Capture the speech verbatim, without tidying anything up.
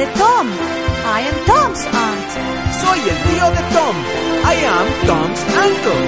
de Tom. I am Tom's aunt. Soy el tío de Tom. I am Tom's uncle.